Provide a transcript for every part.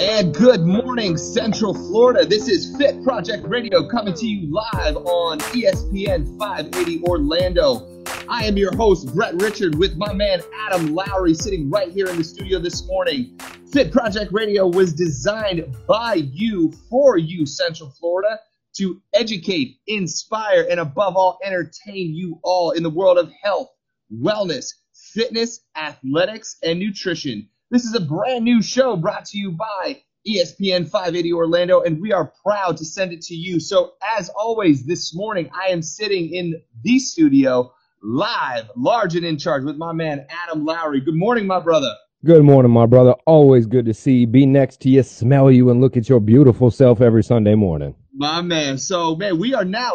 And good morning, Central Florida. This is Fit Project Radio coming to you live on ESPN 580 Orlando. I am your host, Brett Richard, with my man Adam Lowry sitting right here in the studio this morning. Fit Project Radio was designed by you, for you, Central Florida, to educate, inspire, and above all, entertain you all in the world of health, wellness, fitness, athletics, and nutrition. This is a brand new show brought to you by ESPN 580 Orlando, and we are proud to send it to you. So as always, this morning, I am sitting in the studio live, large and in charge with my man, Adam Lowry. Good morning, my brother. Good morning, my brother. Always good to see you, be next to you, smell you, and look at your beautiful self every Sunday morning. My man. So, man, we are now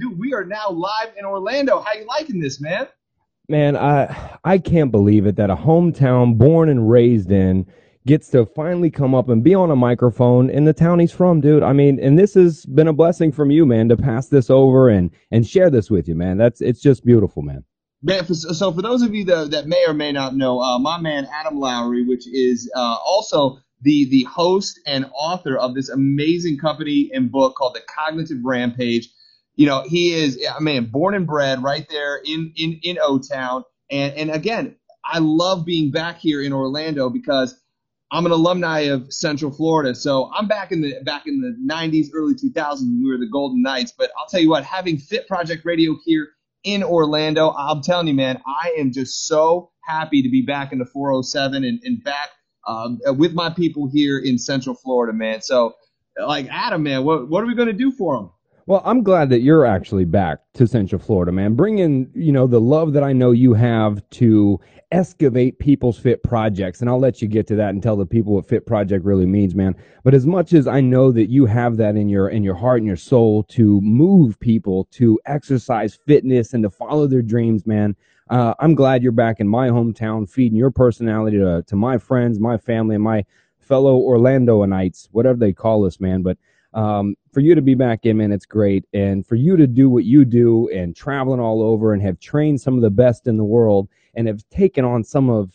live in Orlando. How you liking this, man? Man, I can't believe it that a hometown born and raised in gets to finally come up and be on a microphone in the town he's from, dude. I mean, and this has been a blessing from you, man, to pass this over and share this with you, man. It's just beautiful, man. Man, so for those of you that may or may not know, my man Adam Lowry, which is also the host and author of this amazing company and book called The Cognitive Rampage. You know, he is, born and bred right there in O-Town. And again, I love being back here in Orlando because I'm an alumni of Central Florida. So I'm back in the 90s, early 2000s when we were the Golden Knights. But I'll tell you what, having Fit Project Radio here in Orlando, I'm telling you, man, I am just so happy to be back in the 407 and back with my people here in Central Florida, man. So, like, Adam, man, what are we going to do for them? Well, I'm glad that you're actually back to Central Florida, man. Bringing, the love that I know you have to excavate people's fit projects. And I'll let you get to that and tell the people what fit project really means, man. But as much as I know that you have that in your heart and your soul to move people to exercise fitness and to follow their dreams, man, I'm glad you're back in my hometown, feeding your personality to my friends, my family, and my fellow Orlandoanites, whatever they call us, man. But for you to be back in, man, it's great. And for you to do what you do and traveling all over and have trained some of the best in the world and have taken on some of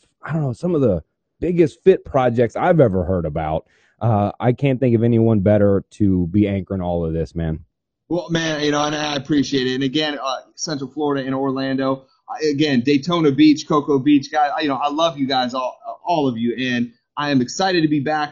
the biggest fit projects I've ever heard about. I can't think of anyone better to be anchoring all of this, man. Well, man, and I appreciate it. And again, Central Florida and Orlando, again, Daytona Beach, Cocoa Beach, guys, I love you guys, all of you. And I am excited to be back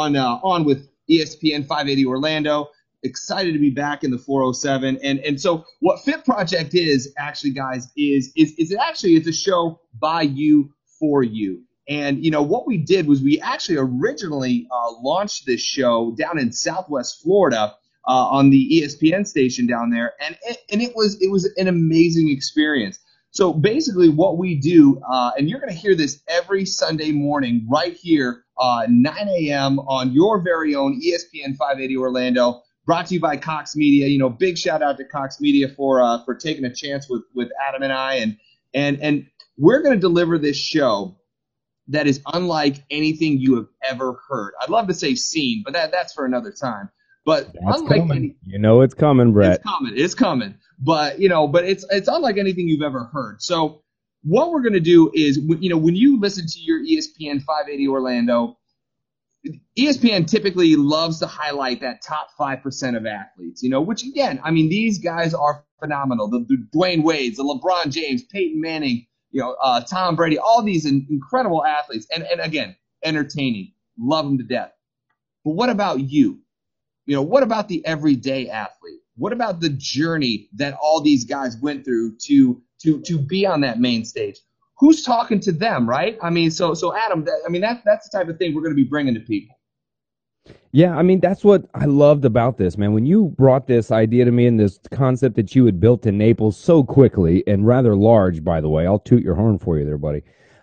on with ESPN 580 Orlando. Excited to be back in the 407. And so what Fit Project is actually, guys, is it's a show by you, for you. And, what we did was we actually originally launched this show down in Southwest Florida on the ESPN station down there. And it was an amazing experience. So basically what we do, and you're going to hear this every Sunday morning right here, 9 a.m. on your very own ESPN 580 Orlando, brought to you by Cox Media. Big shout out to Cox Media for taking a chance with Adam and I. And we're going to deliver this show that is unlike anything you have ever heard. I'd love to say seen, but that's for another time. But that's coming. It's coming, Brett. It's coming. But it's unlike anything you've ever heard. So what we're going to do is, when you listen to your ESPN 580 Orlando, ESPN typically loves to highlight that top 5% of athletes, which again, these guys are phenomenal. The Dwayne Wades, the LeBron James, Peyton Manning, Tom Brady, all these incredible athletes. And again, entertaining, love them to death. But what about you? What about the everyday athlete? What about the journey that all these guys went through to be on that main stage? Who's talking to them, right? So Adam, that's the type of thing we're going to be bringing to people. Yeah, that's what I loved about this, man. When you brought this idea to me and this concept that you had built in Naples so quickly and rather large, by the way, I'll toot your horn for you there, buddy,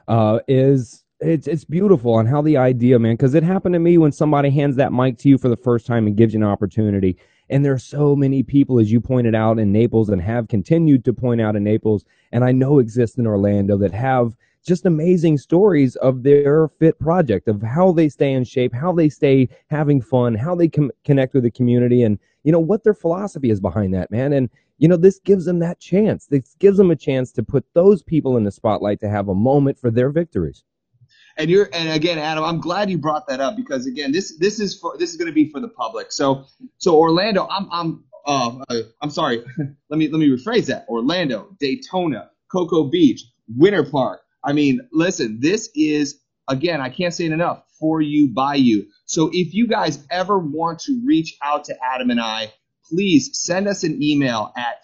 it's beautiful on how the idea, man, because it happened to me when somebody hands that mic to you for the first time and gives you an opportunity. And there are so many people, as you pointed out, in Naples and have continued to point out in Naples, and I know exist in Orlando, that have just amazing stories of their fit project, of how they stay in shape, how they stay having fun, how they connect with the community, and, what their philosophy is behind that, man. And, this gives them that chance. This gives them a chance to put those people in the spotlight to have a moment for their victories. And again, Adam, I'm glad you brought that up because again, this is going to be for the public. So Orlando, I'm sorry. let me rephrase that. Orlando, Daytona, Cocoa Beach, Winter Park. I mean, listen, this is, again, I can't say it enough, for you, by you. So if you guys ever want to reach out to Adam and I, please send us an email at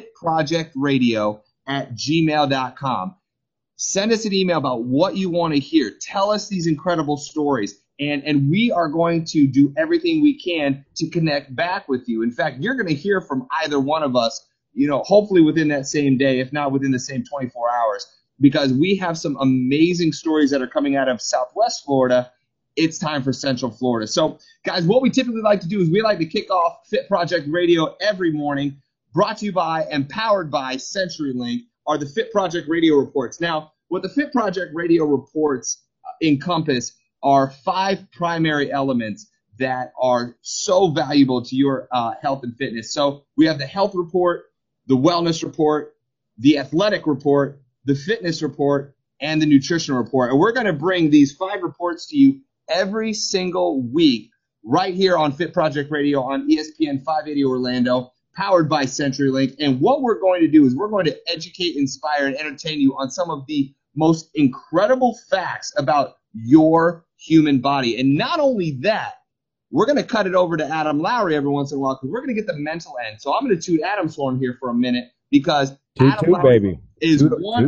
fitprojectradio@gmail.com. Send us an email about what you want to hear. Tell us these incredible stories. And we are going to do everything we can to connect back with you. In fact, you're going to hear from either one of us, hopefully within that same day, if not within the same 24 hours, because we have some amazing stories that are coming out of Southwest Florida. It's time for Central Florida. So, guys, what we typically like to do is we like to kick off Fit Project Radio every morning, brought to you by and powered by CenturyLink, are the Fit Project Radio reports. Now, what the Fit Project Radio reports encompass are 5 primary elements that are so valuable to your health and fitness. So we have the health report, the wellness report, the athletic report, the fitness report, and the nutrition report. And we're going to bring these 5 reports to you every single week right here on Fit Project Radio on ESPN 580 Orlando, powered by CenturyLink. And what we're going to do is we're going to educate, inspire, and entertain you on some of the most incredible facts about your human body. And not only that, we're going to cut it over to Adam Lowry every once in a while because we're going to get the mental end. So I'm going to toot Adam's horn here for a minute because Adam Lowry is one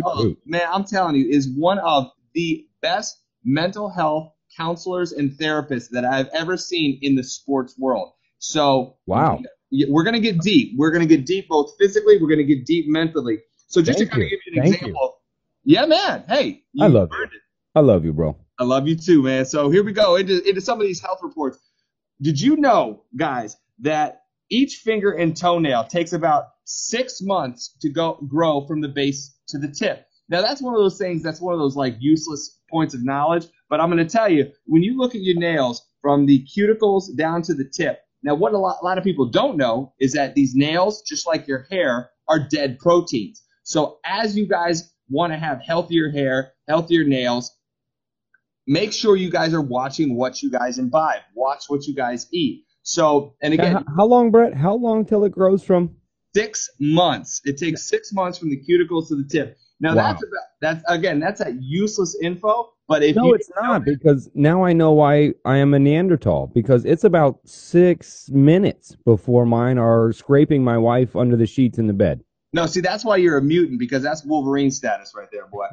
of the best mental health counselors and therapists that I've ever seen in the sports world. So wow, we're going to get deep. We're going to get deep both physically. We're going to get deep mentally. So just to kind of give you an example. Yeah, man. Hey, I love you. I love you, bro. I love you too, man. So here we go into some of these health reports. Did you know, guys, that each finger and toenail takes about 6 months to grow from the base to the tip? Now, that's one of those things, that's one of those like useless points of knowledge. But I'm going to tell you, when you look at your nails from the cuticles down to the tip, now what a lot of people don't know is that these nails, just like your hair, are dead proteins. So as you guys want to have healthier hair, healthier nails, make sure you guys are watching what you guys imbibe. Watch what you guys eat. So, and again, how long, Brett? How long till it grows from? 6 months. It takes 6 months from the cuticles to the tip. Now wow. that's that useless info. But if it's not, because now I know why I am a Neanderthal, because it's about 6 minutes before mine are scraping my wife under the sheets in the bed. No, see, that's why you're a mutant, because that's Wolverine status right there, boy.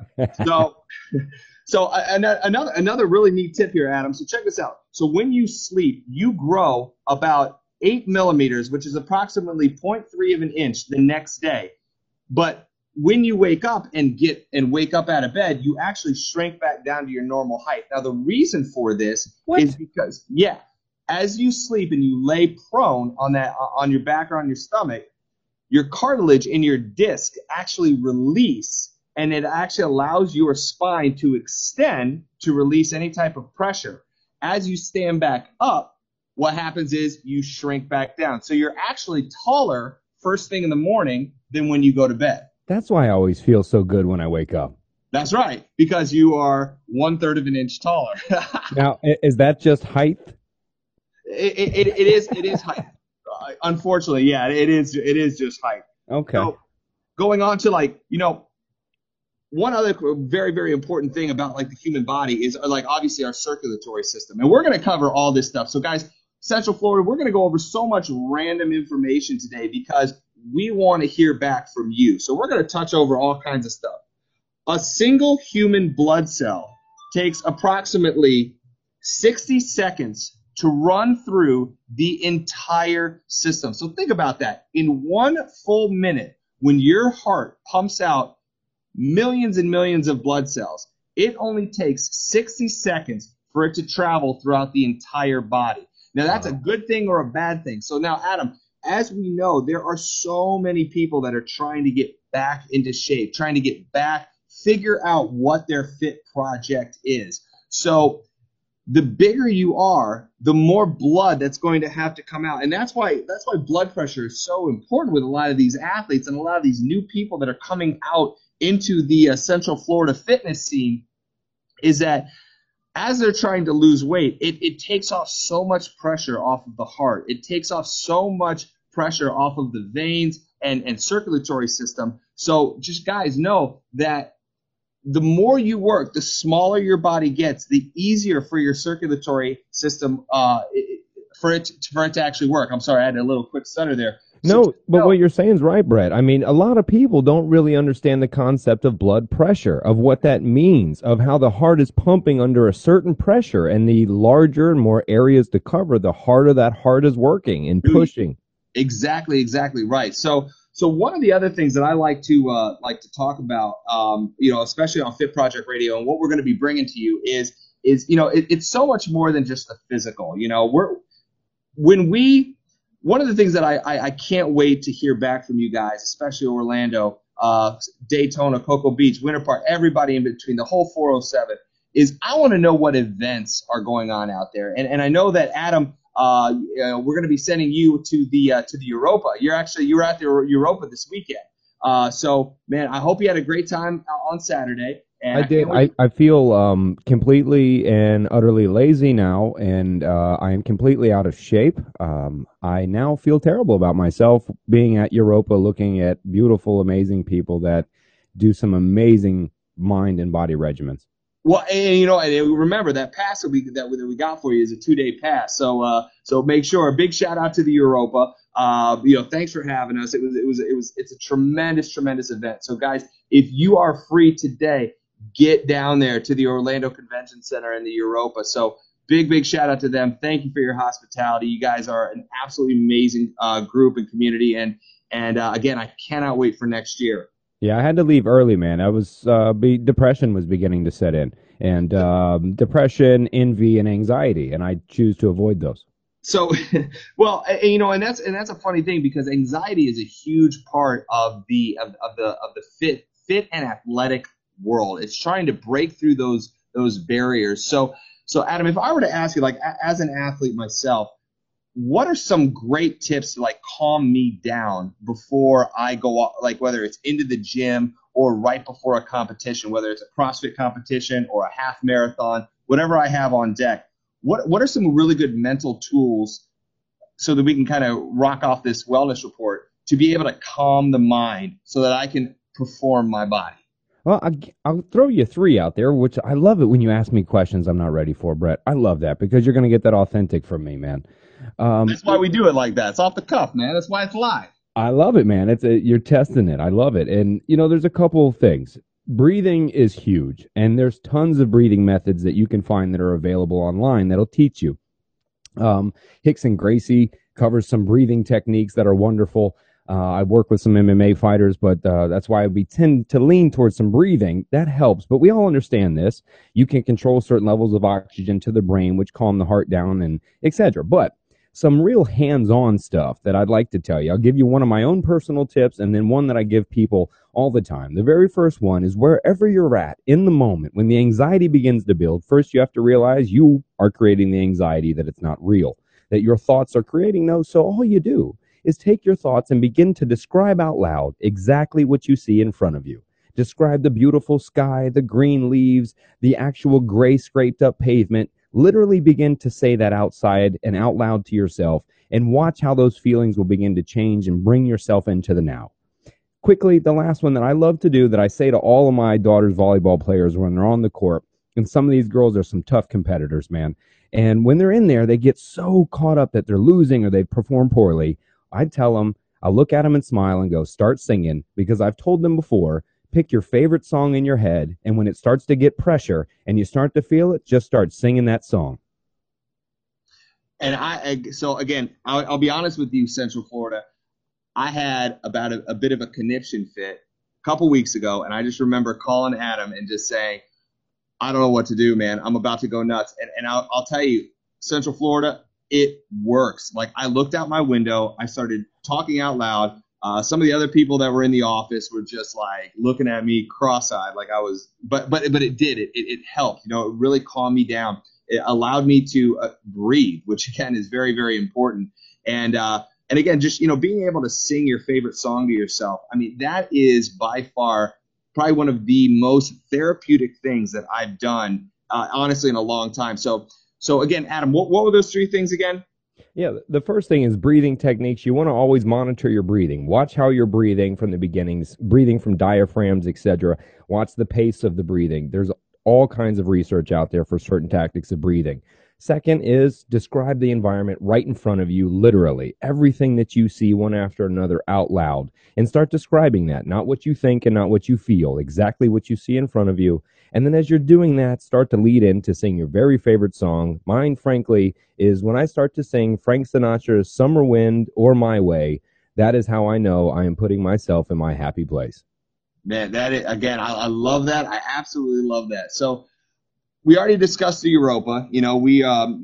So another really neat tip here, Adam. So check this out. So when you sleep, you grow about 8 millimeters, which is approximately 0.3 of an inch the next day. But when you wake up and wake up out of bed, you actually shrink back down to your normal height. Now, the reason for this is because, as you sleep and you lay prone on your back or on your stomach, your cartilage in your disc actually release, and it actually allows your spine to extend to release any type of pressure. As you stand back up, what happens is you shrink back down. So you're actually taller first thing in the morning than when you go to bed. That's why I always feel so good when I wake up. That's right, because you are 1/3 of an inch taller. Now, is that just height? It is height. Unfortunately, yeah, it is just height. Okay. So going on to one other very, very important thing about the human body is obviously our circulatory system. And we're going to cover all this stuff. So guys, Central Florida, we're going to go over so much random information today because we want to hear back from you. So we're going to touch over all kinds of stuff. A single human blood cell takes approximately 60 seconds to run through the entire system. So think about that. In 1 full minute, when your heart pumps out millions and millions of blood cells, it only takes 60 seconds for it to travel throughout the entire body. Now, that's a good thing or a bad thing. So now, Adam, as we know, there are so many people that are trying to get back into shape, trying to get back, figure out what their fit project is. So the bigger you are, the more blood that's going to have to come out. And that's why blood pressure is so important with a lot of these athletes and a lot of these new people that are coming out into the Central Florida fitness scene, is that as they're trying to lose weight, it takes off so much pressure off of the heart. It takes off so much pressure off of the veins and circulatory system. So just guys know that the more you work, the smaller your body gets, the easier for your circulatory system for it to actually work. I'm sorry, I had a little quick stutter there. No, but what you're saying is right, Brett. I mean, a lot of people don't really understand the concept of blood pressure, of what that means, of how the heart is pumping under a certain pressure, and the larger and more areas to cover, the harder that heart is working and pushing. Exactly right. So one of the other things that I like to talk about, especially on Fit Project Radio, and what we're going to be bringing to you is it's so much more than just the physical. One of the things that I can't wait to hear back from you guys, especially Orlando, Daytona, Cocoa Beach, Winter Park, everybody in between, the whole 407, is I want to know what events are going on out there. And I know that Adam, we're going to be sending you to the Europa. You were at the Europa this weekend. So man, I hope you had a great time on Saturday. And I did. I feel completely and utterly lazy now, and I am completely out of shape. I now feel terrible about myself being at Europa, looking at beautiful, amazing people that do some amazing mind and body regimens. Well, and remember that pass that we got for you is a 2-day pass. So make sure, a big shout out to the Europa. Thanks for having us. It's a tremendous event. So guys, if you are free today, get down there to the Orlando Convention Center and the Europa. So big shout out to them. Thank you for your hospitality. You guys are an absolutely amazing group and community. And again, I cannot wait for next year. Yeah, I had to leave early, man. I was depression was beginning to set in, and depression, envy, and anxiety, and I choose to avoid those. So, well, and that's a funny thing, because anxiety is a huge part of the fit and athletic world. It's trying to break through those barriers. So Adam, if I were to ask you, like, as an athlete myself, what are some great tips to like calm me down before I go off, like whether it's into the gym or right before a competition, whether it's a CrossFit competition or a half marathon, whatever I have on deck? What are some really good mental tools so that we can kind of rock off this wellness report to be able to calm the mind so that I can perform my body? Well, I'll throw you 3 out there, which I love it when you ask me questions I'm not ready for, Brett. I love that because you're going to get that authentic from me, man. That's why we do it like that. It's off the cuff, man. That's why it's live. I love it, man. You're testing it. I love it. And, there's a couple of things. Breathing is huge, and there's tons of breathing methods that you can find that are available online that'll teach you. Rickson Gracie covers some breathing techniques that are wonderful. I work with some MMA fighters, but that's why we tend to lean towards some breathing. That helps, but we all understand this. You can control certain levels of oxygen to the brain, which calm the heart down and etc. But some real hands-on stuff that I'd like to tell you. I'll give you one of my own personal tips and then one that I give people all the time. The very first one is wherever you're at in the moment, when the anxiety begins to build, first you have to realize you are creating the anxiety, that it's not real, that your thoughts are creating those. So all you do is take your thoughts and begin to describe out loud exactly what you see in front of you. Describe the beautiful sky, the green leaves, the actual gray scraped up pavement. Literally begin to say that outside and out loud to yourself, and watch how those feelings will begin to change and bring yourself into the now. Quickly, the last one that I love to do, that I say to all of my daughter's volleyball players when they're on the court, and some of these girls are some tough competitors, man. And when they're in there, they get so caught up that they're losing or they perform poorly. I tell them, I'll look at them and smile and go, start singing, because I've told them before, pick your favorite song in your head, and when it starts to get pressure and you start to feel it, just start singing that song. And so again, I'll be honest with you, Central Florida. I had about a bit of a conniption fit a couple weeks ago, and I just remember calling Adam and just saying, I don't know what to do, man. I'm about to go nuts. And I'll tell you, Central Florida, it works. Like, I looked out my window, I started talking out loud. Some of the other people that were in the office were just like looking at me cross-eyed, like I was, but it did. It helped. It really calmed me down. It allowed me to breathe, which again is very, very important. And again, just, being able to sing your favorite song to yourself. I mean, that is by far probably one of the most therapeutic things that I've done honestly, in a long time. So again, Adam, what were those three things again? Yeah, the first thing is breathing techniques. You want to always monitor your breathing. Watch how you're breathing from the beginnings, breathing from diaphragms, etc. Watch the pace of the breathing. There's all kinds of research out there for certain tactics of breathing. Second is describe the environment right in front of you, literally. Everything that you see one after another out loud. And start describing that, not what you think and not what you feel, exactly what you see in front of you. And then as you're doing that, start to lead in to sing your very favorite song. Mine, frankly, is when I start to sing Frank Sinatra's Summer Wind or My Way, that is how I know I am putting myself in my happy place. Man, that is, again, I love that. I absolutely love that. So we already discussed the Europa. We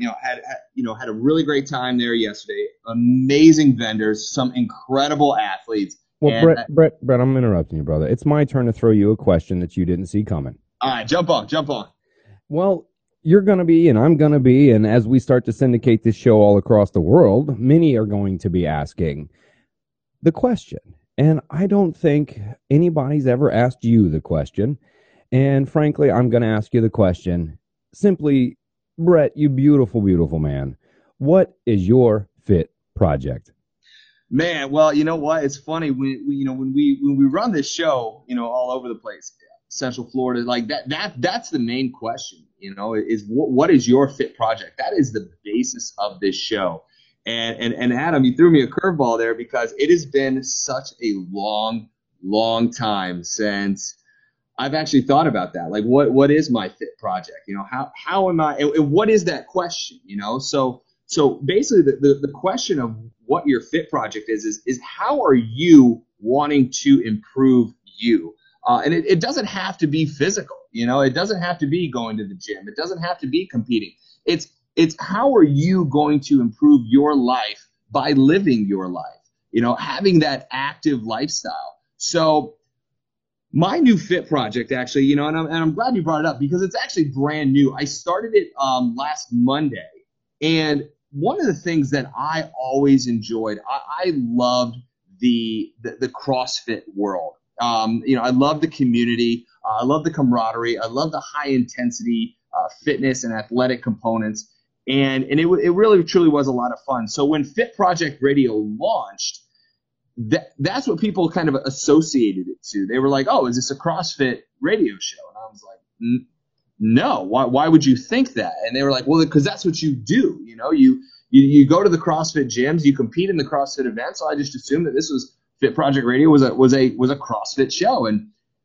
had a really great time there yesterday. Amazing vendors, some incredible athletes. Well, and, Brett, I'm interrupting you, brother. It's my turn to throw you a question that you didn't see coming. All right, jump on. Well, you're going to be, and I'm going to be, and as we start to syndicate this show all across the world, many are going to be asking the question. And I don't think anybody's ever asked you the question. And frankly, I'm going to ask you the question. Simply, Brett, you beautiful, beautiful man. What is your fit project? Man, well, you know what? It's funny when we run this show, all over the place, Central Florida, like that's the main question. Is what is your fit project? That is the basis of this show. And Adam, you threw me a curveball there because it has been such a long time since I've actually thought about that. Like, what is my fit project? How am I? And what is that question? So basically, the question of what your fit project is how are you wanting to improve you? And it doesn't have to be physical. It doesn't have to be going to the gym. It doesn't have to be competing. It's how are you going to improve your life by living your life, having that active lifestyle. So my new fit project, actually, and I'm glad you brought it up because it's actually brand new. I started it last Monday. And one of the things that I always enjoyed, I loved the CrossFit world. I love the community. I love the camaraderie. I love the high intensity fitness and athletic components. And it really, truly was a lot of fun. So when Fit Project Radio launched, that's what people kind of associated it to. They were like, oh, is this a CrossFit radio show? And I was like, no, why would you think that? And they were like, well, because that's what you do. You go to the CrossFit gyms, you compete in the CrossFit events. So I just assumed that this was Fit Project Radio was a CrossFit show. And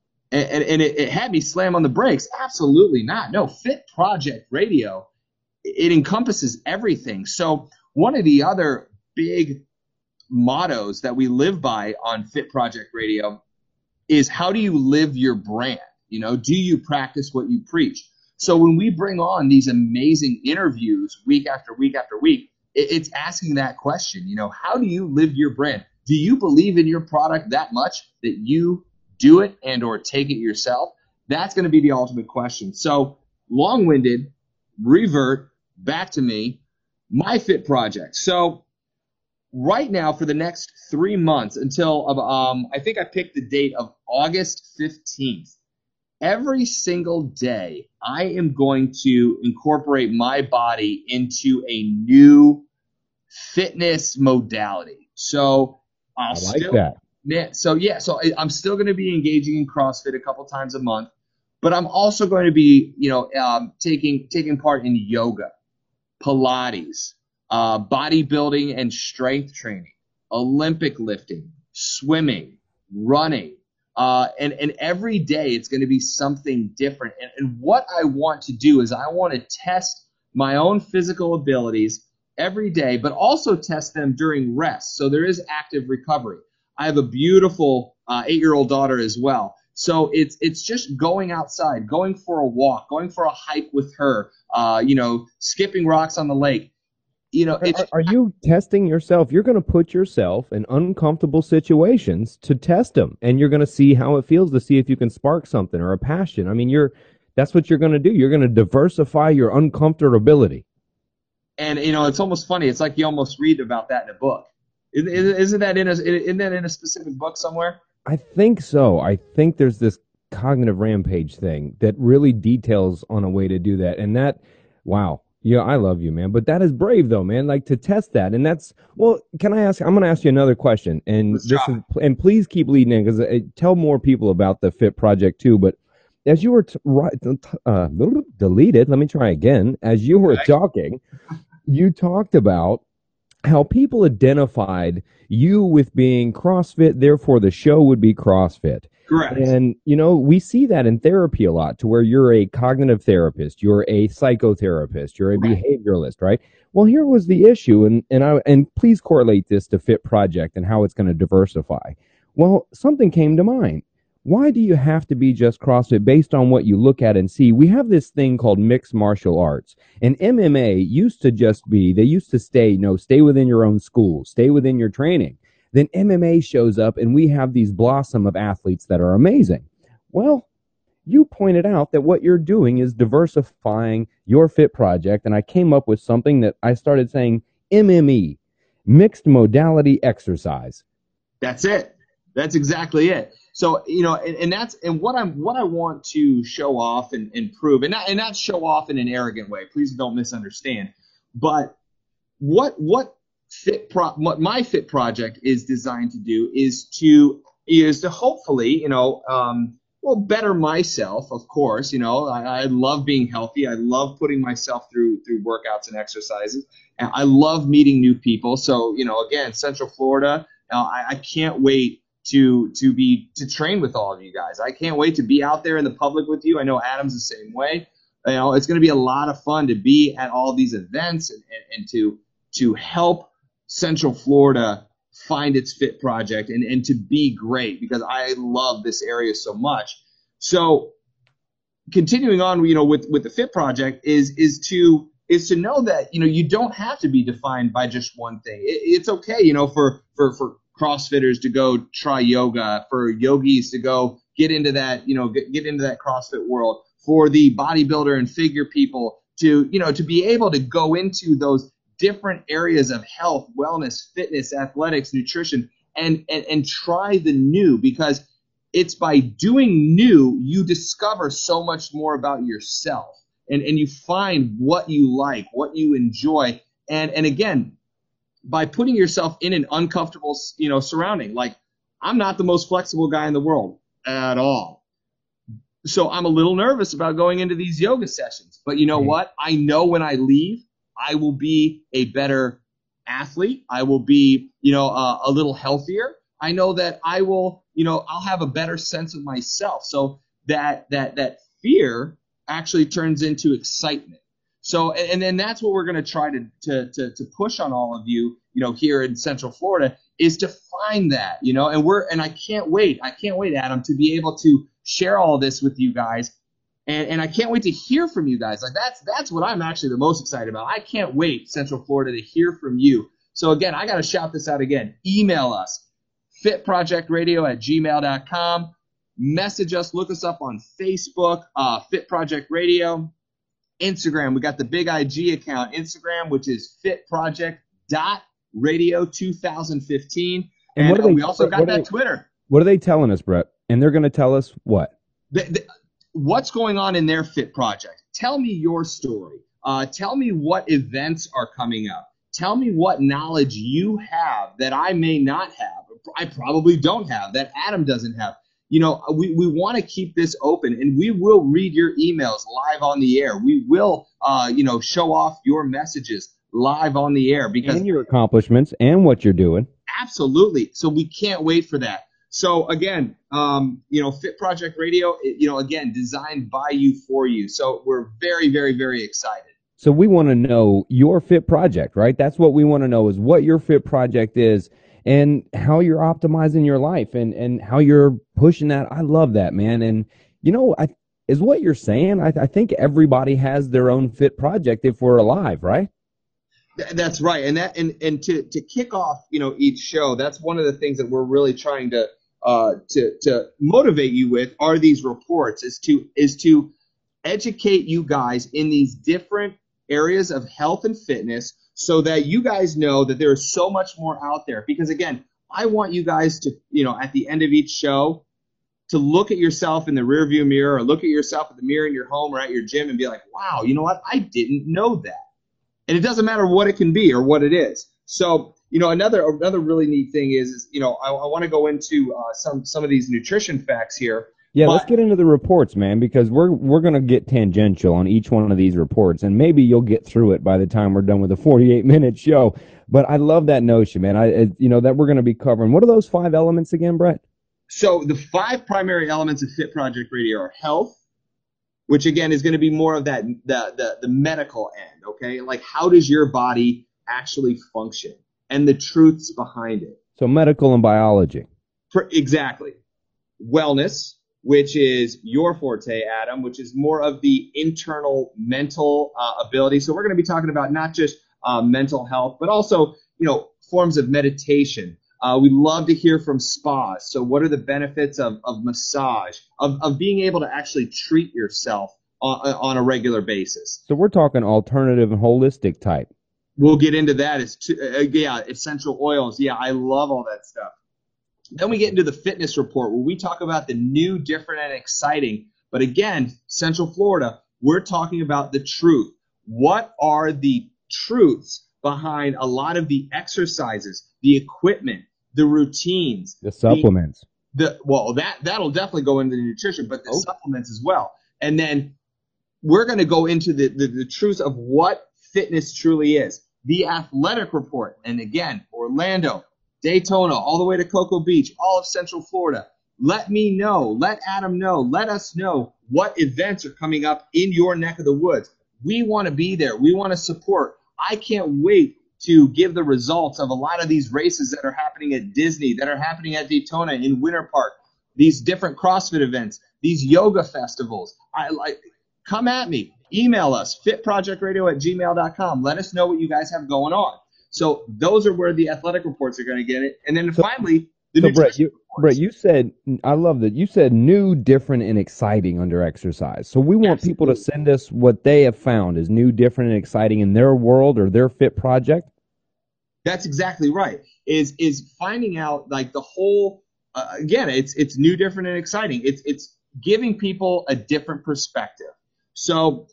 it had me slam on the brakes. Absolutely not. No, Fit Project Radio, it encompasses everything. So one of the other big mottos that we live by on Fit Project Radio is how do you live your brand? Do you practice what you preach? So when we bring on these amazing interviews week after week after week, it's asking that question, how do you live your brand? Do you believe in your product that much that you do it and or take it yourself? That's going to be the ultimate question. So long-winded, revert back to me, my fit project. So right now for the next 3 months until I think I picked the date of August 15th, every single day I am going to incorporate my body into a new fitness modality. So I like that. Yeah, so I'm still going to be engaging in CrossFit a couple times a month, but I'm also going to be, taking part in yoga, Pilates, bodybuilding and strength training, Olympic lifting, swimming, running, and every day it's going to be something different. And what I want to do is I want to test my own physical abilities every day, but also test them during rest. So there is active recovery. I have a beautiful 8-year-old daughter as well. So it's just going outside, going for a walk, going for a hike with her, skipping rocks on the lake. Are you testing yourself? You're going to put yourself in uncomfortable situations to test them, and you're going to see how it feels to see if you can spark something or a passion. I mean, that's what you're going to do. You're going to diversify your uncomfortability. And it's almost funny. It's like you almost read about that in a book. Isn't that in a specific book somewhere? I think so. I think there's this cognitive rampage thing that really details on a way to do that. And that, wow. Yeah, I love you, man. But that is brave though, man. Like to test that. And that's, well, can I ask, I'm going to ask you another question. And Let's this drop is, it. and please keep leading in because tell more people about the Fit Project too. But as you were deleted, let me try again. As you were Okay. talking, you talked about how people identified you with being CrossFit, therefore the show would be CrossFit. Correct. And, we see that in therapy a lot to where you're a cognitive therapist, you're a psychotherapist, you're a Right. behavioralist, right? Well, here was the issue, and please correlate this to Fit Project and how it's going to diversify. Well, something came to mind. Why do you have to be just CrossFit based on what you look at and see? We have this thing called mixed martial arts. And MMA used to just be, they used to stay within your own school, stay within your training. Then MMA shows up and we have these blossom of athletes that are amazing. Well, you pointed out that what you're doing is diversifying your Fit Project. And I came up with something that I started saying MME, mixed modality exercise. That's it. That's exactly it. So, and what I want to show off and prove, and not show off in an arrogant way. Please don't misunderstand. But what my Fit Project is designed to do is to hopefully, better myself. Of course, I love being healthy. I love putting myself through workouts and exercises. And I love meeting new people. So, again, Central Florida, I can't wait to train with all of you guys. I can't wait to be out there in the public with you. I know Adam's the same way. It's going to be a lot of fun to be at all these events and to help Central Florida find its Fit Project and to be great, because I love this area so much. So continuing on, with the Fit Project is to know that, you don't have to be defined by just one thing. It's okay, for CrossFitters to go try yoga, for yogis to go get into that, get into that CrossFit world, for the bodybuilder and figure people to be able to go into those different areas of health, wellness, fitness, athletics, nutrition, and try the new, because it's by doing new, you discover so much more about yourself and you find what you like, what you enjoy. And again, by putting yourself in an uncomfortable, surrounding. Like, I'm not the most flexible guy in the world at all. So I'm a little nervous about going into these yoga sessions. But you know what? I know when I leave, I will be a better athlete. I will be, a little healthier. I know that I will, I'll have a better sense of myself. So that fear actually turns into excitement. So, and then that's what we're going to try to push on all of you, here in Central Florida, is to find that, and I can't wait, Adam, to be able to share all this with you guys. And I can't wait to hear from you guys. Like, that's what I'm actually the most excited about. I can't wait, Central Florida, to hear from you. So again, I got to shout this out again. Email us, fitprojectradio@gmail.com. Message us, look us up on Facebook, Fit Project Radio. Instagram, we got the big IG account, Instagram, which is fitproject.radio2015. And we also got that Twitter. What are they telling us, Brett? And they're going to tell us what? What's going on in their Fit Project. Tell me your story. Tell me what events are coming up. Tell me what knowledge you have that I may not have. I probably don't have, that Adam doesn't have. We want to keep this open, and we will read your emails live on the air. We will, show off your messages live on the air, because and your accomplishments and what you're doing. Absolutely. So we can't wait for that. So again, Fit Project Radio, again, designed by you for you. So we're very, very, very excited. So we want to know your Fit Project, right? That's what we want to know, is what your Fit Project is and how you're optimizing your life and how you're pushing that. I love that, man. And, is what you're saying. I think everybody has their own Fit Project if we're alive, right? That's right. And to kick off, each show, that's one of the things that we're really trying to motivate you with are these reports, is to educate you guys in these different areas of health and fitness, so that you guys know that there is so much more out there. Because again, I want you guys to, at the end of each show, to look at yourself in the rearview mirror or look at yourself in the mirror in your home or at your gym and be like, wow, you know what? I didn't know that. And it doesn't matter what it can be or what it is. So, another really neat thing is I want to go into some of these nutrition facts here. Yeah, let's get into the reports, man, because we're going to get tangential on each one of these reports, and maybe you'll get through it by the time we're done with the 48-minute show. But I love that notion, man. That we're going to be covering. What are those 5 elements again, Brett? So the 5 primary elements of Fit Project Radio are health, which again is going to be more of that the medical end, okay? Like how does your body actually function and the truths behind it. So medical and biology. Exactly. Wellness, which is your forte, Adam, which is more of the internal mental ability. So we're going to be talking about not just mental health, but also, forms of meditation. We love to hear from spas. So what are the benefits of massage, of being able to actually treat yourself on a regular basis? So we're talking alternative and holistic type. We'll get into that. Essential oils. Yeah, I love all that stuff. Then we get into the fitness report where we talk about the new, different, and exciting. But again, Central Florida, we're talking about the truth. What are the truths behind a lot of the exercises, the equipment, the routines, the supplements? That'll definitely go into the nutrition, but the supplements as well. And then we're going to go into the truths of what fitness truly is. The athletic report, and again, Orlando, Daytona, all the way to Cocoa Beach, all of Central Florida. Let me know. Let Adam know. Let us know what events are coming up in your neck of the woods. We want to be there. We want to support. I can't wait to give the results of a lot of these races that are happening at Disney, that are happening at Daytona, in Winter Park, these different CrossFit events, these yoga festivals. Come at me. Email us, fitprojectradio@gmail.com. Let us know what you guys have going on. So those are where the athletic reports are going to get it. And then finally, the nutrition reports. Brett, you said, I love that. You said new, different, and exciting under exercise. So we want people to send us what they have found as new, different, and exciting in their world or their fit project. That's exactly right. Is finding out like the whole, again, it's new, different, and exciting. It's giving people a different perspective. So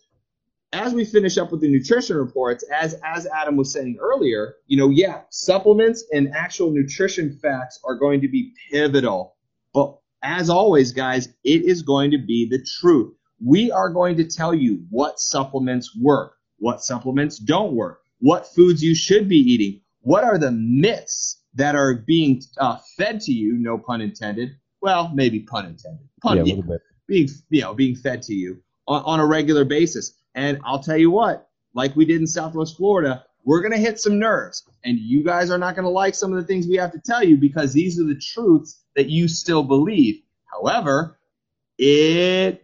as we finish up with the nutrition reports, as Adam was saying earlier, supplements and actual nutrition facts are going to be pivotal. But as always, guys, it is going to be the truth. We are going to tell you what supplements work, what supplements don't work, what foods you should be eating, what are the myths that are being fed to you, no pun intended. Well, maybe pun intended. A little bit. Being fed to you on a regular basis. And I'll tell you what, like we did in Southwest Florida, we're going to hit some nerves. And you guys are not going to like some of the things we have to tell you because these are the truths that you still believe. However, the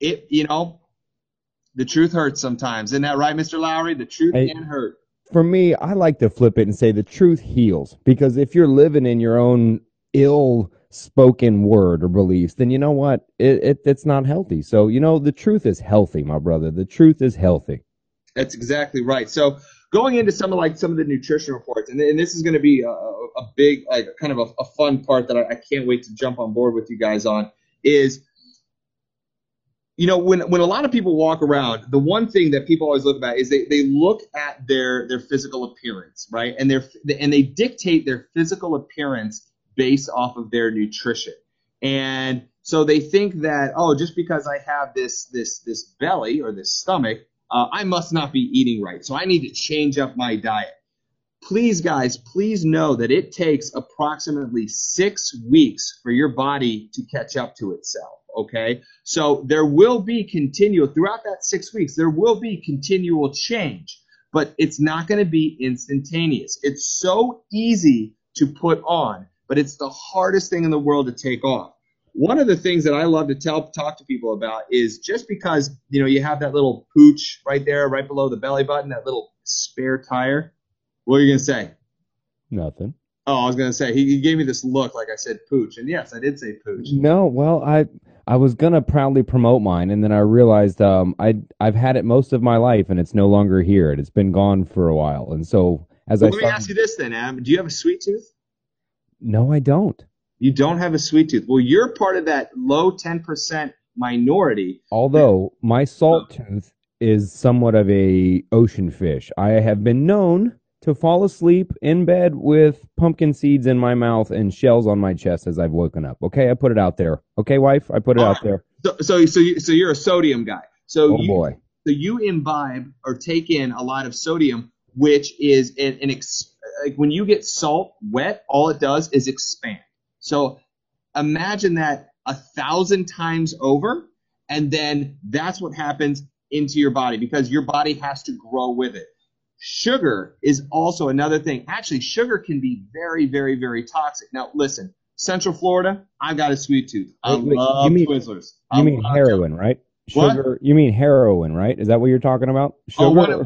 truth hurts sometimes. Isn't that right, Mr. Lowry? The truth can hurt. For me, I like to flip it and say the truth heals. Because if you're living in your own ill-spoken word or beliefs, then you know what? It's not healthy. So, the truth is healthy, my brother. The truth is healthy. That's exactly right. So going into some of the nutrition reports, and this is going to be a big, kind of a fun part that I can't wait to jump on board with you guys on is, when a lot of people walk around, the one thing that people always look at is they look at their physical appearance, right? And they dictate their physical appearance based off of their nutrition. And so they think that, just because I have this belly or this stomach, I must not be eating right. So I need to change up my diet. Please, guys, please know that it takes approximately 6 weeks for your body to catch up to itself. Okay, so there will be throughout that 6 weeks, there will be continual change, but it's not going to be instantaneous. It's so easy to put on, but it's the hardest thing in the world to take off. One of the things that I love to talk to people about is just because, you have that little pooch right there, right below the belly button, that little spare tire. What are you going to say? Nothing. Oh, I was going to say, he gave me this look like I said pooch. And yes, I did say pooch. No, well, I was going to proudly promote mine, and then I realized I've had it most of my life, and it's no longer here. It's been gone for a while. And so let me ask you this then, Adam. Do you have a sweet tooth? No, I don't. You don't have a sweet tooth. Well, you're part of that low 10% minority. Although my salt tooth is somewhat of a ocean fish. I have been known to fall asleep in bed with pumpkin seeds in my mouth and shells on my chest as I've woken up. Okay, I put it out there. Okay, wife, I put it out there. So you're a sodium guy. So Oh boy. So you imbibe or take in a lot of sodium, which is like when you get salt wet, all it does is expand. So imagine that 1,000 times over, and then that's what happens into your body because your body has to grow with it. Sugar is also another thing. Actually, sugar can be very, very, very toxic. Now, listen, Central Florida, I've got a sweet tooth. I love Twizzlers. You mean heroin, right? Sugar. What? You mean heroin, right? Is that what you're talking about? Sugar?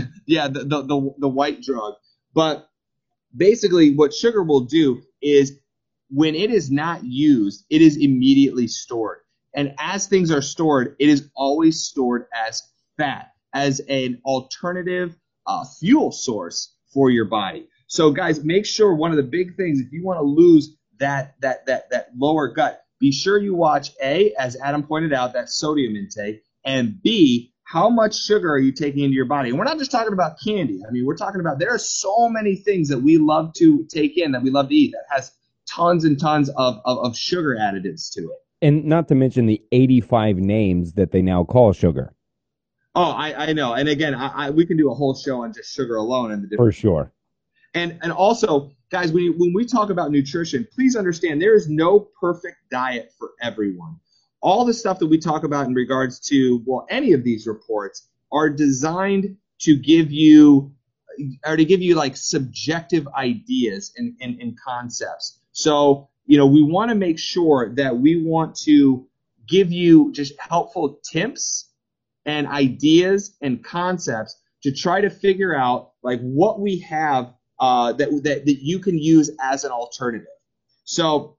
The white drug. But basically, what sugar will do is when it is not used, it is immediately stored. And as things are stored, it is always stored as fat, as an alternative fuel source for your body. So, guys, make sure one of the big things, if you want to lose that lower gut, be sure you watch A, as Adam pointed out, that sodium intake, and B, how much sugar are you taking into your body? And we're not just talking about candy. I mean, we're talking about there are so many things that we love to take in, that we love to eat, that has tons and tons of sugar additives to it. And not to mention the 85 names that they now call sugar. Oh, I know. And again, we can do a whole show on just sugar alone and the different. For sure. And also, guys, when we talk about nutrition, please understand there is no perfect diet for everyone. All the stuff that we talk about in regards to, well, any of these reports are designed to give you like subjective ideas and concepts. So, we want to make sure that we want to give you just helpful tips and ideas and concepts to try to figure out like what we have that you can use as an alternative. So,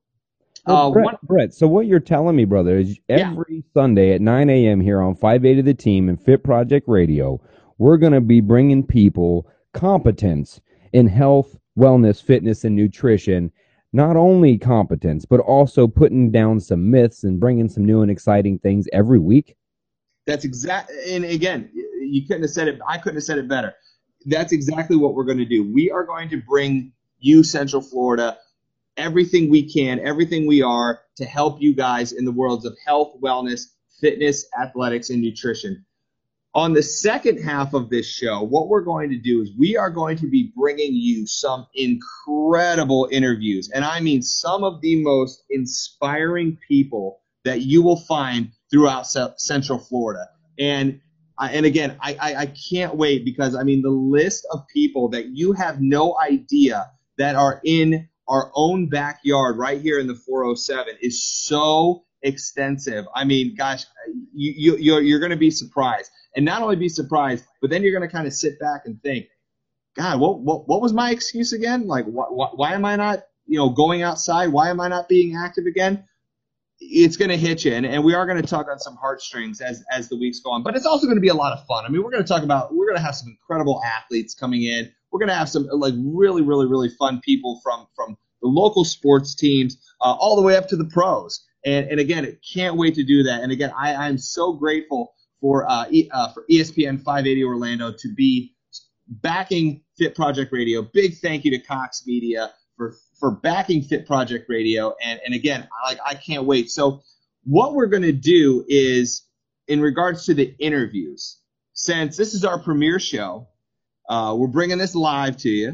Brett, so what you're telling me, brother, is every Sunday at 9 a.m. here on 580 The Team and Fit Project Radio, we're going to be bringing people competence in health, wellness, fitness, and nutrition. Not only competence, but also putting down some myths and bringing some new and exciting things every week. That's exactly, and again, you couldn't have said it. I couldn't have said it better. That's exactly what we're going to do. We are going to bring you, Central Florida, everything we can, everything we are to help you guys in the worlds of health, wellness, fitness, athletics, and nutrition. On the second half of this show, what we're going to do is we are going to be bringing you some incredible interviews. And I mean some of the most inspiring people that you will find throughout Central Florida. And again, I can't wait because, I mean, the list of people that you have no idea that are in our own backyard right here in the 407 is so extensive. I mean, gosh, you're going to be surprised. And not only be surprised, but then you're going to kind of sit back and think, God, what was my excuse again? Like, why am I not, going outside? Why am I not being active again? It's going to hit you, and we are going to talk on some heartstrings as the weeks go on. But it's also going to be a lot of fun. I mean, we're going to have some incredible athletes coming in. We're going to have some like really, really, really fun people from the local sports teams all the way up to the pros. And again, can't wait to do that. And again, I'm so grateful for ESPN 580 Orlando to be backing Fit Project Radio. Big thank you to Cox Media for backing Fit Project Radio. And again, I can't wait. So what we're going to do is, in regards to the interviews, since this is our premiere show, we're bringing this live to you.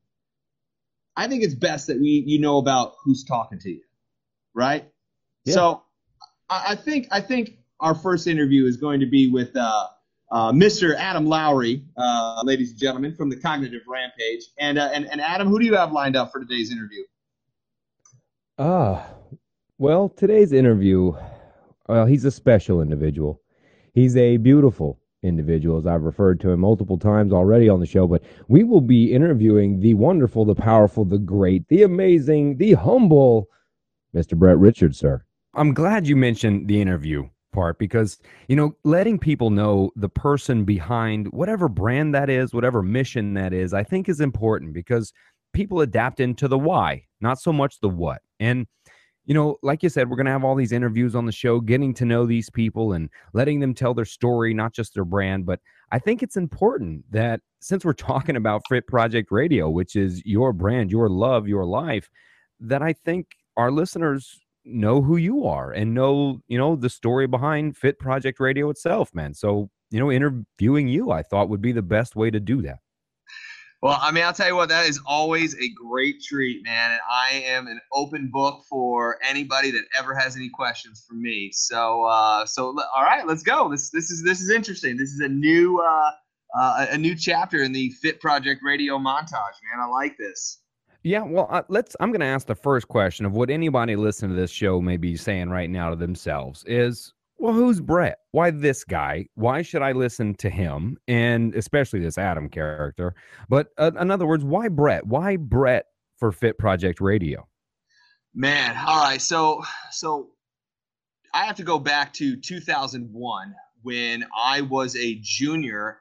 I think it's best that you know about who's talking to you, right? Yeah. So I think our first interview is going to be with Mr. Adam Lowry, ladies and gentlemen, from the Cognitive Rampage. And Adam, who do you have lined up for today's interview? Well, today's interview, he's a special individual. He's a beautiful individual, as I've referred to him multiple times already on the show. But we will be interviewing the wonderful, the powerful, the great, the amazing, the humble Mr. Brett Richards, sir. I'm glad you mentioned the interview part because, letting people know the person behind whatever brand that is, whatever mission that is, I think is important because people adapt into the why, not so much the what. And Like you said, we're going to have all these interviews on the show, getting to know these people and letting them tell their story, not just their brand. But I think it's important that since we're talking about Fit Project Radio, which is your brand, your love, your life, that I think our listeners know who you are and know, the story behind Fit Project Radio itself, man. So, interviewing you, I thought would be the best way to do that. Well, I mean, I'll tell you what, that is always a great treat, man. And I am an open book for anybody that ever has any questions for me. So all right, let's go. This is interesting. This is a new chapter in the Fit Project Radio montage, man. I like this. Yeah, well, I'm going to ask the first question of what anybody listening to this show may be saying right now to themselves is, well, who's Brett? Why this guy? Why should I listen to him? And especially this Adam character. But in other words, why Brett? Why Brett for Fit Project Radio? Man, all right. So I have to go back to 2001 when I was a junior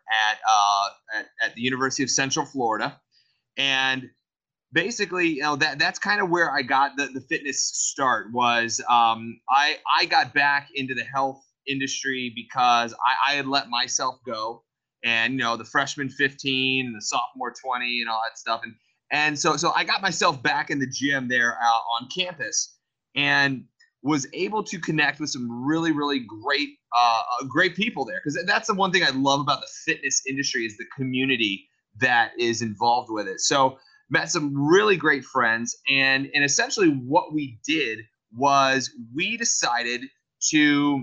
at the University of Central Florida, and basically, that's kind of where I got the fitness start. Was I got back into the health industry because I had let myself go, and the freshman 15, the sophomore 20, and all that stuff, and so I got myself back in the gym there on campus, and was able to connect with some really, really great people there, because that's the one thing I love about the fitness industry is the community that is involved with it. So met some really great friends, and essentially what we did was we decided to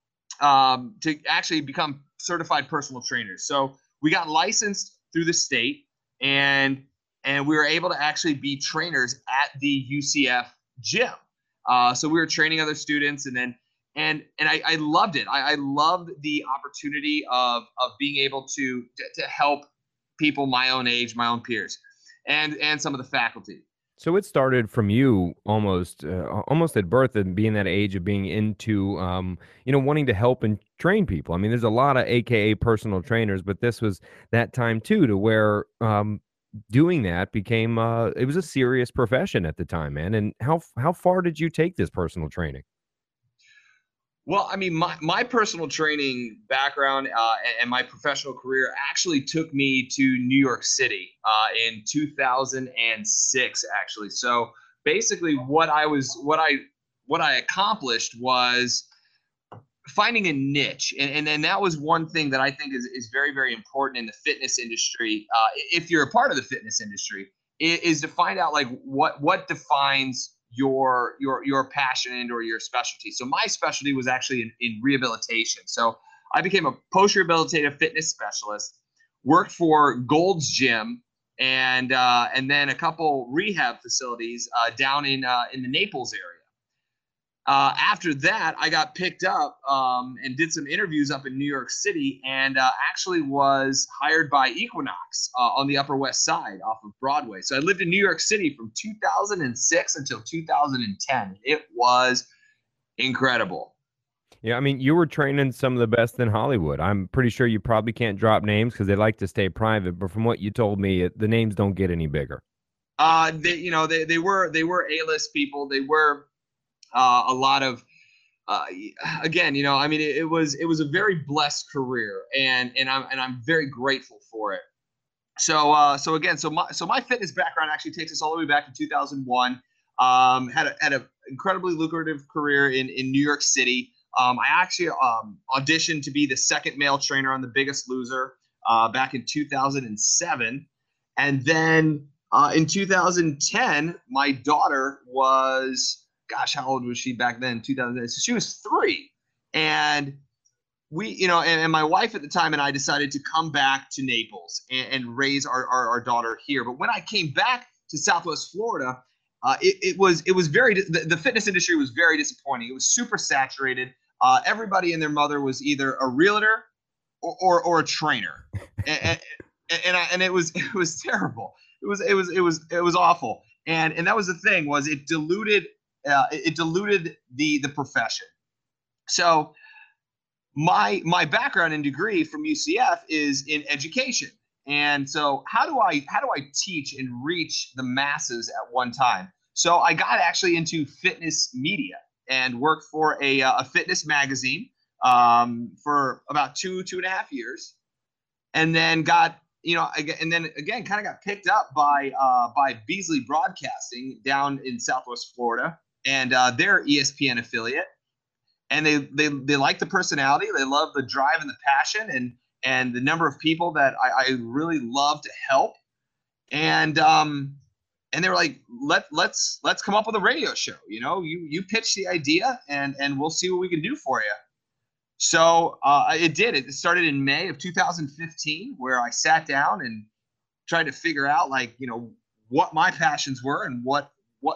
actually become certified personal trainers. So we got licensed through the state, and we were able to actually be trainers at the UCF gym. So we were training other students, and I loved it. I loved the opportunity of being able to help people my own age, my own peers, and some of the faculty. So it started from you almost at birth and being that age of being into, wanting to help and train people. I mean, there's a lot of AKA personal trainers, but this was that time too, to where doing that became, it was a serious profession at the time, man. And how far did you take this personal training? Well, I mean, my personal training background and my professional career actually took me to New York City in 2006, actually. So basically what I accomplished was finding a niche. And that was one thing that I think is very, very important in the fitness industry. If you're a part of the fitness industry, is to find out like what defines your passion or your specialty. So my specialty was actually in rehabilitation. So I became a post-rehabilitative fitness specialist, worked for Gold's Gym and then a couple rehab facilities down in the Naples area. After that, I got picked up and did some interviews up in New York City, and actually was hired by Equinox on the Upper West Side off of Broadway. So I lived in New York City from 2006 until 2010. It was incredible. Yeah, I mean, you were training some of the best in Hollywood. I'm pretty sure you probably can't drop names because they like to stay private, but from what you told me, the names don't get any bigger. They were A-list people. They were a lot of again, I mean, it was a very blessed career, and I'm very grateful for it. So my fitness background actually takes us all the way back to 2001. Had an incredibly lucrative career in New York City. I actually auditioned to be the second male trainer on The Biggest Loser back in 2007, and then in 2010, my daughter was, gosh, how old was she back then? 2000. So she was 3, and we, and my wife at the time and I decided to come back to Naples and raise our daughter here. But when I came back to Southwest Florida, it was the fitness industry was very disappointing. It was super saturated. Everybody and their mother was either a realtor or a trainer, and it was terrible. It was awful. And that was the thing, was it diluted the profession. So my background and degree from UCF is in education. And so how do I teach and reach the masses at one time? So I got actually into fitness media and worked for a fitness magazine for about 2.5 years, and then got and then again kind of got picked up by Beasley Broadcasting down in Southwest Florida, and their ESPN affiliate. And they like the personality, they love the drive and the passion, and the number of people that I really love to help. And they were like, let's come up with a radio show. You pitch the idea, and we'll see what we can do for you. So it did. It started in May of 2015, where I sat down and tried to figure out, like, what my passions were and what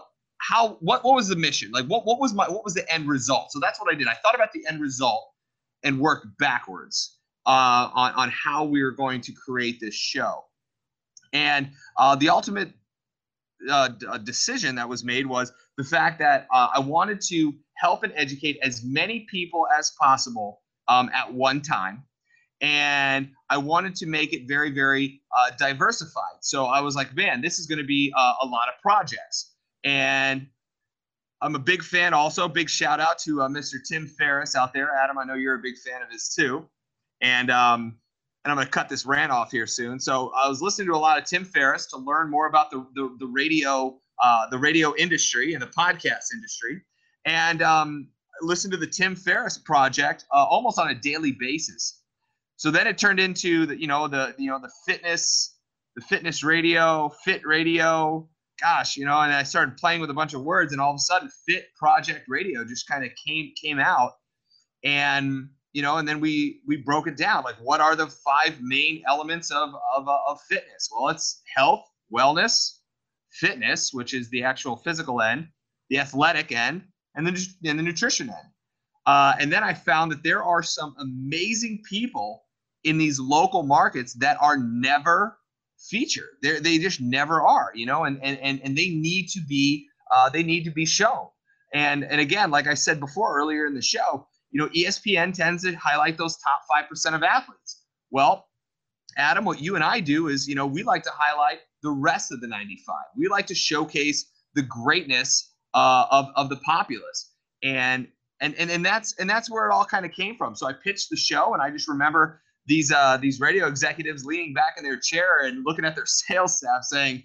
was the mission? Like, what was the end result? So that's what I did. I thought about the end result and worked backwards on how we were going to create this show. And the ultimate decision that was made was the fact that I wanted to help and educate as many people as possible at one time. And I wanted to make it very, very diversified. So I was like, man, this is going to be a lot of projects. And I'm a big fan also. Big shout out to Mr. Tim Ferriss out there. Adam, I know you're a big fan of his too. And I'm going to cut this rant off here soon. So I was listening to a lot of Tim Ferriss to learn more about the radio industry and the podcast industry. And listen to the Tim Ferriss project almost on a daily basis. So then it turned into the fitness radio, fit radio. Gosh, and I started playing with a bunch of words, and all of a sudden, Fit Project Radio just kind of came out, and and then we broke it down. Like, what are the 5 main elements of fitness? Well, it's health, wellness, fitness, which is the actual physical end, the athletic end, and the nutrition end. And then I found that there are some amazing people in these local markets that are never featured. They just never are, and they need to be shown. And again, like I said before earlier in the show, ESPN tends to highlight those top 5% of athletes. Well, Adam, what you and I do is, we like to highlight the rest of the 95. We like to showcase the greatness of the populace, and that's where it all kind of came from. So I pitched the show, and I just remember these radio executives leaning back in their chair and looking at their sales staff saying,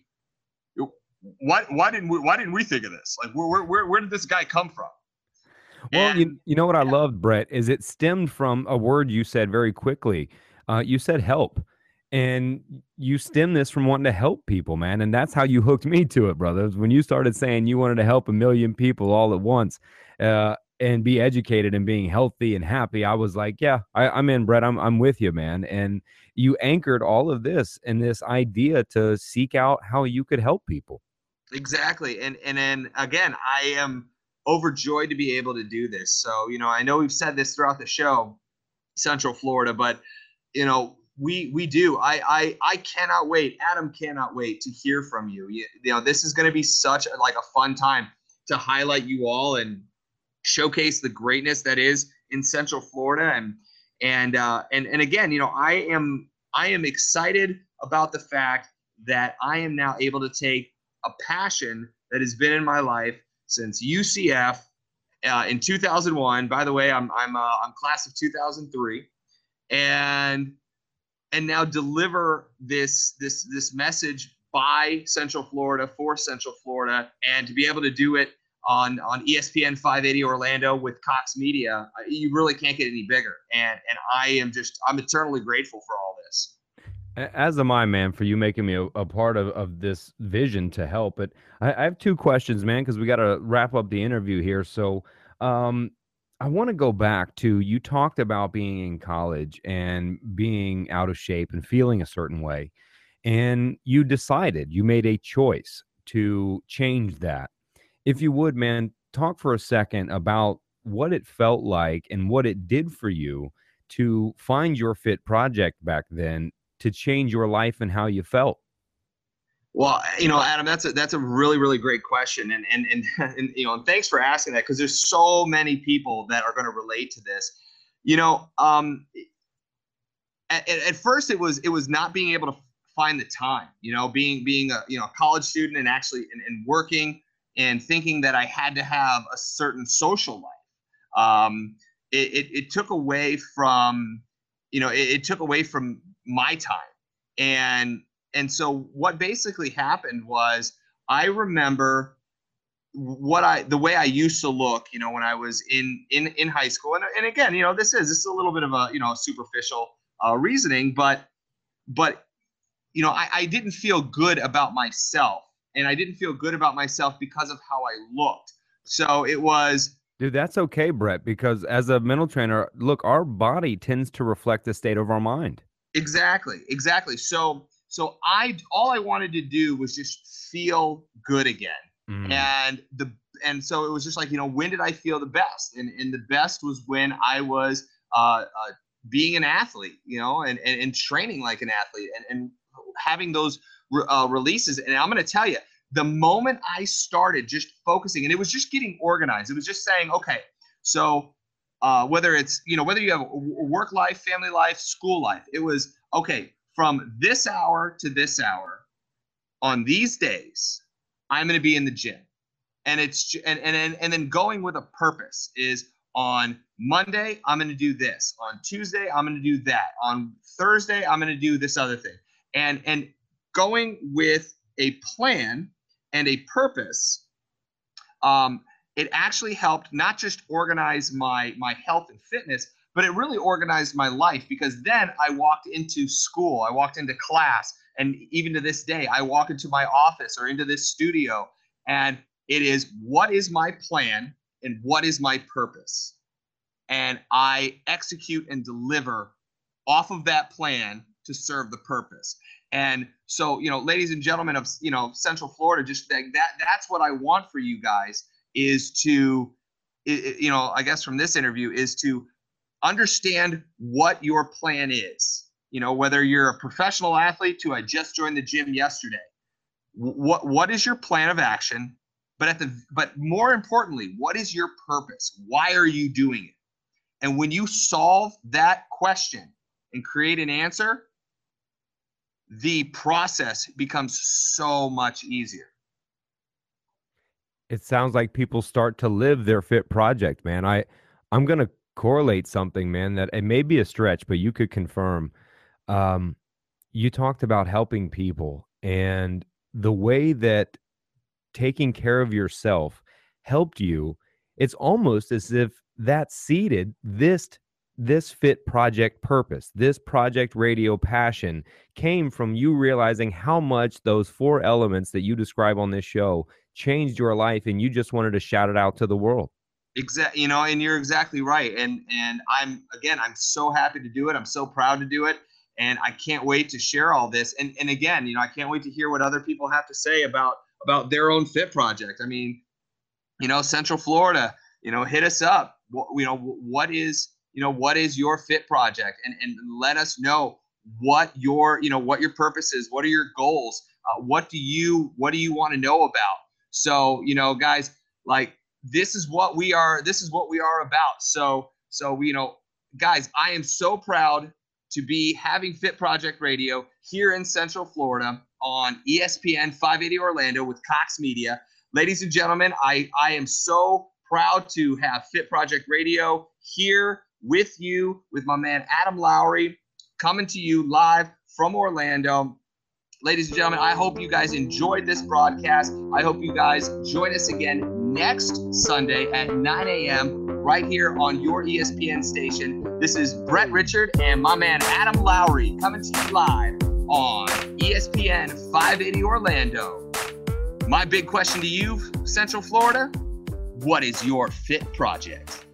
why didn't we think of this? Like, where did this guy come from? Well, you know what I loved, Brett, is it stemmed from a word you said very quickly. You said help, and you stemmed this from wanting to help people, man. And that's how you hooked me to it, brother. When you started saying you wanted to help 1 million people all at once, and be educated and being healthy and happy, I was like, yeah, I'm in, Brett. I'm with you, man. And you anchored all of this in this idea to seek out how you could help people. Exactly. And then again, I am overjoyed to be able to do this. So, I know we've said this throughout the show, Central Florida, but we do. I cannot wait. Adam cannot wait to hear from you. This is going to be such a fun time to highlight you all and showcase the greatness that is in Central Florida. And again, I am excited about the fact that I am now able to take a passion that has been in my life since UCF in 2001. By the way, I'm class of 2003, and now deliver this message by Central Florida for Central Florida, and to be able to do it on ESPN 580 Orlando with Cox Media, you really can't get any bigger. And I'm eternally grateful for all this. As am I, man, for you making me a part of this vision to help. But I have 2 questions, man, because we got to wrap up the interview here. So I want to go back to, you talked about being in college and being out of shape and feeling a certain way. And you made a choice to change that. If you would, man, talk for a second about what it felt like and what it did for you to find your Fit Project back then, to change your life and how you felt. Well, Adam, that's a really, really great question. And thanks for asking that, because there's so many people that are going to relate to this. At first it was not being able to find the time, being a college student and actually and working and thinking that I had to have a certain social life. It took away from, it took away from my time. And so what basically happened was, I remember the way I used to look, when I was in high school. And again, this is a little bit of a, superficial reasoning, but I didn't feel good about myself, and I didn't feel good about myself because of how I looked. So it was, dude, that's okay, Brett, because as a mental trainer, look, our body tends to reflect the state of our mind. Exactly. So all I wanted to do was just feel good again. And so it was just like, when did I feel the best? And the best was when I was being an athlete, and training like an athlete, and having those releases. And I'm going to tell you, the moment I started just focusing, and it was just getting organized, it was just saying, okay, so whether it's, whether you have work life, family life, school life, it was, okay, from this hour to this hour on these days, I'm going to be in the gym. And it's, and then going with a purpose is, on Monday, I'm going to do this. On Tuesday, I'm going to do that. On Thursday, I'm going to do this other thing. And going with a plan and a purpose, it actually helped not just organize my health and fitness, but it really organized my life, because then I walked into school, I walked into class, and even to this day, I walk into my office or into this studio, and it is, what is my plan and what is my purpose? And I execute and deliver off of that plan to serve the purpose. And so, ladies and gentlemen of, Central Florida, just that's what I want for you guys, is to, I guess from this interview, is to understand what your plan is. Whether you're a professional athlete to, I just joined the gym yesterday, what is your plan of action? But more importantly, what is your purpose? Why are you doing it? And when you solve that question and create an answer, the process becomes so much easier. It sounds like people start to live their fit project, man. I'm going to correlate something, man, that it may be a stretch, but you could confirm. You talked about helping people, and the way that taking care of yourself helped you. It's almost as if that seeded this fit project purpose. This project radio passion came from you realizing how much those 4 elements that you describe on this show changed your life, and you just wanted to shout it out to the world. Exactly. And you're exactly right. And I'm so happy to do it. I'm so proud to do it. And I can't wait to share all this. And again, I can't wait to hear what other people have to say about their own fit project. I mean, Central Florida, hit us up. What is your fit project, and let us know what your purpose is. What are your goals? What do you want to know about? So, guys, like, this is what we are about. So, guys, I am so proud to be having Fit Project Radio here in Central Florida on ESPN 580 Orlando with Cox Media. Ladies and gentlemen, I am so proud to have Fit Project Radio here with you, with my man Adam Lowry, coming to you live from Orlando. Ladies and gentlemen, I hope you guys enjoyed this broadcast. I hope you guys join us again next Sunday at 9 a.m. right here on your ESPN station. This is Brett Richard and my man Adam Lowry coming to you live on ESPN 580 Orlando. My big question to you, Central Florida, what is your fit project?